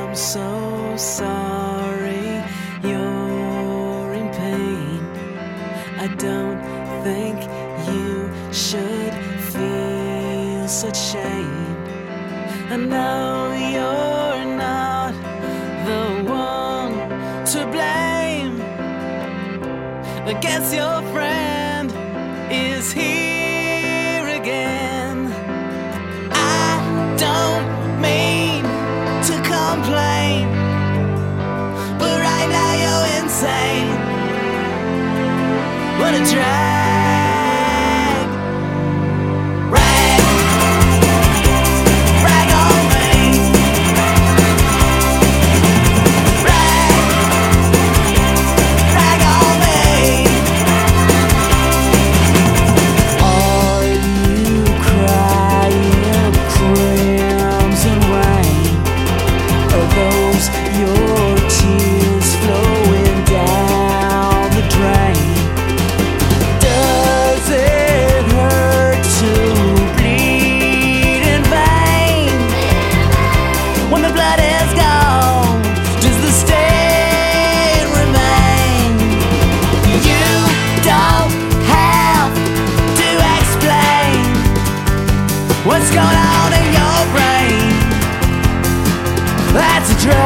I'm so sorry you're in pain. I don't think you should feel such shame. I know you're not the one to blame. I guess your friend is here again. I don't mean to complain, but right now you're insane. What a drag. Rag, rag on me. Rag, rag on me. Are you crying crimson rain? Are those your tears flowing down the drain? Does it hurt to bleed in vain? When the blood is gone, does the stain remain? You don't have to explain what's going on in your brain. That's a drag.